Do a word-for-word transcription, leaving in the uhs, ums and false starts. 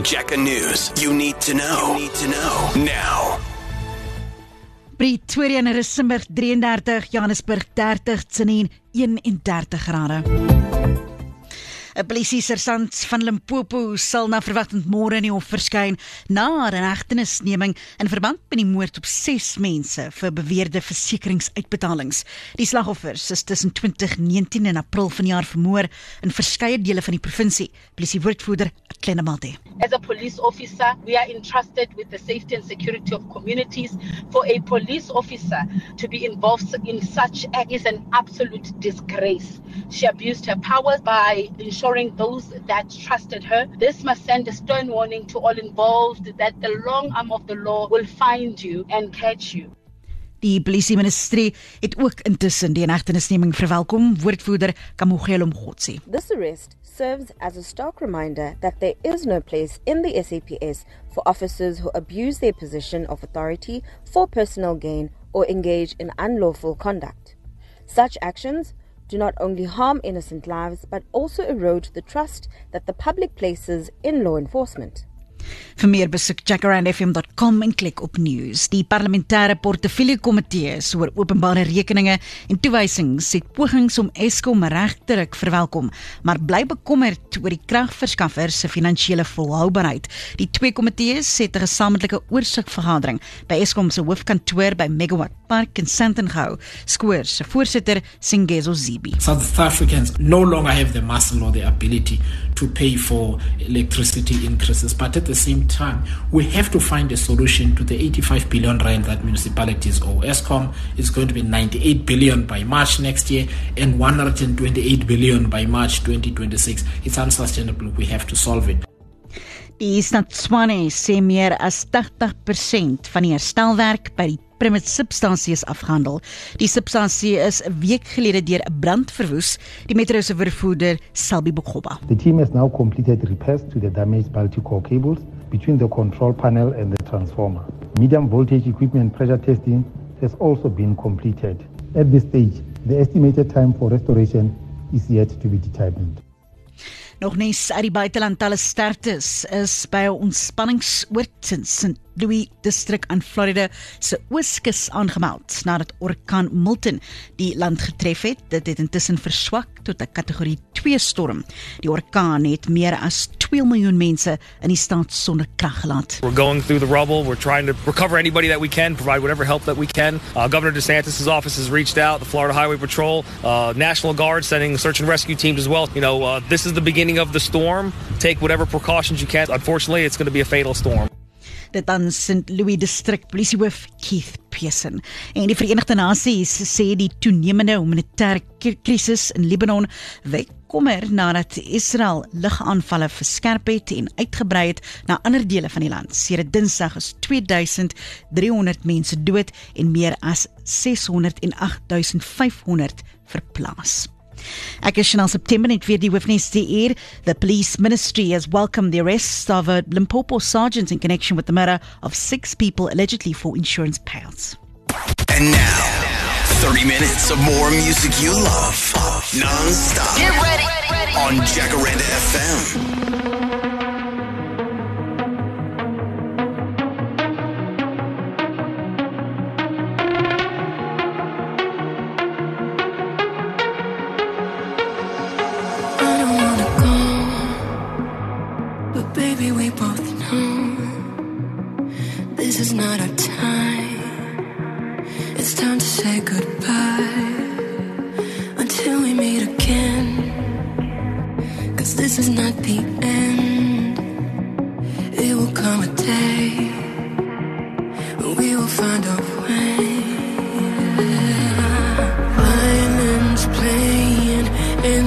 Jacker News. You need to know. You need to know now. Pretoria en Rustenburg drieëndertig, Johannesburg dertig, Tzaneen eenendertig grade. 'n Polisie-sersant van Limpopo sal na verwagtend môre in die hof verskyn na 'n inhegtenisneming in verband met die moord op ses mense vir beweerde versekeringsuitbetalings. Die slagoffers is tussen twintig negentien en April vanjaar vermoor in verskeie dele van die provinsie. Polisie-woordvoerder Klena Mate. As a police officer, we are entrusted with the safety and security of communities. For a police officer to be involved in such act is an absolute disgrace. She abused her powers by ensuring those that trusted her. This must send a stern warning to all involved that the long arm of the law will find you and catch you. Die polisie-ministerie het ook intussen die inhegtenisneming verwelkom, woordvoerder Kamogelo Mgotsi. This arrest serves as a stark reminder that there is no place in the S A P S for officers who abuse their position of authority for personal gain or engage in unlawful conduct. Such actions do not only harm innocent lives but also erode the trust that the public places in law enforcement. Vir meer besoek jackarand f m dot com en klik op nuus. Die parlementêre portefeuljekomitee oor openbare rekeninge en toewysings het pogings om Eskom reg te ruk verwelkom, maar bly bekommerd oor die kragverskaffers se finansiële volhoubaarheid. Die twee komitees het 'n gesamentlike oorsigvergadering by Eskom se hoofkantoor by Megawatt Park in Sandton gehou. Skoor se voorsitter Sengezo Zibi. South Africans no longer have the muscle or the ability to pay for electricity increases, but at the same time, we have to find a solution to the eighty-five billion rand that municipalities owe. Eskom is going to be ninety-eight billion by March next year and one hundred twenty-eight billion by March twenty twenty-six. It's unsustainable. We have to solve it. Die stad Tshwane sê meer as tagtig persent van die herstelwerk by die Primet substansie is afgehandel. Die substansie is 'n week gelede deur 'n brand verwoes. Die metro se vervoerder Selby Bogoba. The team has now completed repairs to the damaged multi-core cables between the control panel and the transformer. Medium voltage equipment pressure testing has also been completed. At this stage, the estimated time for restoration is yet to be determined. Nog nes uit die buiteland, talle sterftes is by 'n ontspanningsoord in Saint Louis distrik aan Florida se ooskus aangemeld nadat orkaan Milton die land getref het. Dit het intussen verswak tot 'n kategorie twee storm. Die orkaan het meer as twee miljoen mense in die staat sonder krag gelaat. We're going through the rubble. We're trying to recover anybody that we can, provide whatever help that we can. Uh, Governor DeSantis' office has reached out, the Florida Highway Patrol, uh, National Guard sending search and rescue teams as well. You know, uh, this is the beginning of the storm. Take whatever precautions you can. Unfortunately, it's going to be a fatal storm. Dit aan Saint Louis distrik polisiehoof Keith Pearson. En die Verenigde Nasies sê die toenemende humanitêre krisis in Libanon wek kommer nadat Israel lugaanvalle verskerp het en uitgebrei het na ander dele van die land. Sedert Dinsdag is twee duisend driehonderd mense dood en meer as seshonderdagt duisend vyfhonderd verplaas. Ek is Chanel September net weer die hoofnuus te eer. The police ministry has welcomed the arrest of a Limpopo sergeant in connection with the murder of six people allegedly for insurance payouts. And now, thirty minutes of more music you love. Non-stop. Get ready. On Jackaranda F M. Baby, we both know this is not our time. It's time to say goodbye until we meet again. 'Cause this is not the end. It will come a day